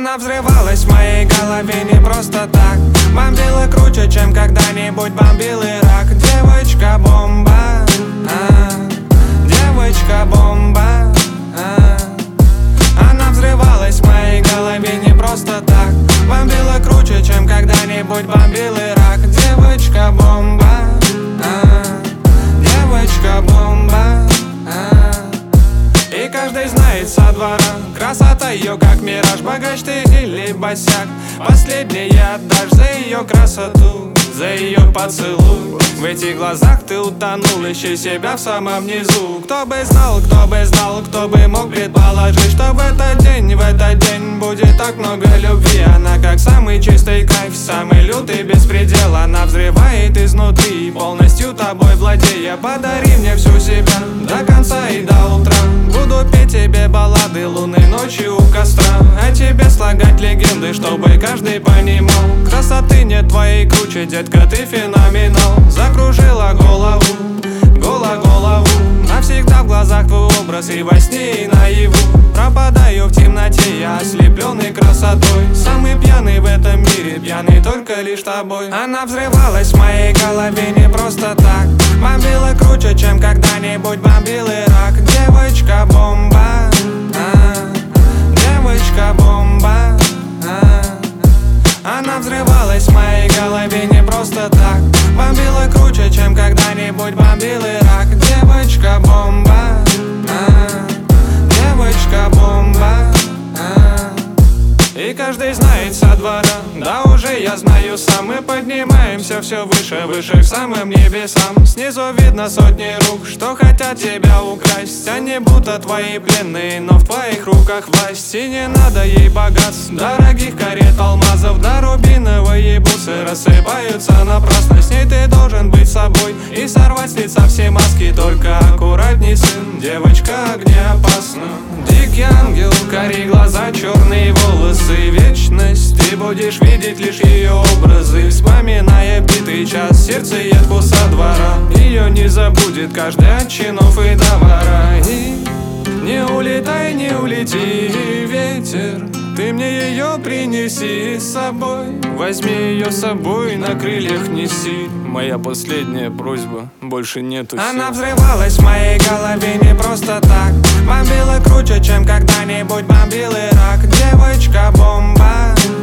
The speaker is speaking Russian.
Она взрывалась в моей голове не просто так. Бомбила круче, чем когда-нибудь бомбил Ирак. Девочка-бомба, девочка-бомба. Она взрывалась в моей голове не просто так. Бомбила круче, чем когда-нибудь бомбил Ирак. Девочка-бомба, девочка-бомба. И каждый знает со двора красота ее как мираж. Богач ты или босяк, последнее отдашь за ее красоту, за ее поцелуй. В этих глазах ты утонул, ищи себя в самом низу. Кто бы знал, кто бы знал, кто бы мог предположить, что в этот день будет так много любви. Она как самый чистый кайф, самый лютый беспредел. Она взрывает изнутри, полностью тобой владея. Подари мне всю себя до конца и до утра. Буду петь тебе баллады лунной ночью у костра, а тебе слагать легенды, чтобы каждый понимал. Красоты нет твоей круче, детка, ты феноменал. Закружила голову, голову. Навсегда в глазах твой образ и во сне, и наяву. Пропадаю в темноте, я ослепленный красотой. Самый пьяный в этом мире, пьяный только лишь тобой. Она взрывалась в моей голове не просто так. Бомбила круче, чем когда-нибудь бомбил Ирак. Девочка-бомба, девочка-бомба. Она взрывалась в моей голове не просто так. Бомбила круче, чем когда-нибудь бомбил Ирак. Девочка-бомба, девочка-бомба. И каждый знает со двора, да уже я знаю сам. Мы поднимаемся все выше, выше к самым небесам. Снизу видно сотни рук, что хотят тебя украсть. Они будто твои пленные, но в твоих руках власть. И не надо ей богатств, дорогих карет, алмазов. Да рубиновые бусы рассыпаются напрасно. С ней ты должен быть собой и сорвать с лица все маски. Только аккуратней, сын, девочка огнеопасна. Дикий ангел, карие глаза, черные волосы, вечность. Ты будешь видеть лишь ее образы, вспоминая битый час. Сердце едку со двора, ее не забудет каждый от чинов и до вора. И не улетай, не улети, ветер, ты мне ее принеси с собой. Возьми ее с собой, на крыльях неси. Моя последняя просьба, больше нету сил. Она взрывалась в моей голове не просто так. Бомбила круче, чем когда-нибудь бомбил Ирак. Девочка-бомба,